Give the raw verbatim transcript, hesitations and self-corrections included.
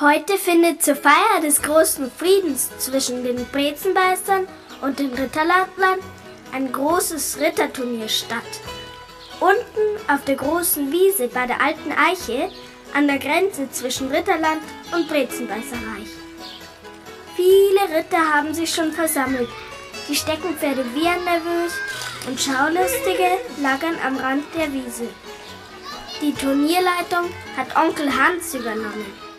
Heute findet zur Feier des großen Friedens zwischen den Brezenbeißern und den Ritterladlern ein großes Ritterturnier statt. Unten auf der großen Wiese bei der alten Eiche an der Grenze zwischen Ritterland und Brezenbeißerreich. Viele Ritter haben sich schon versammelt. Die Steckenpferde wiehern nervös und Schaulustige lagern am Rand der Wiese. Die Turnierleitung hat Onkel Hans übernommen.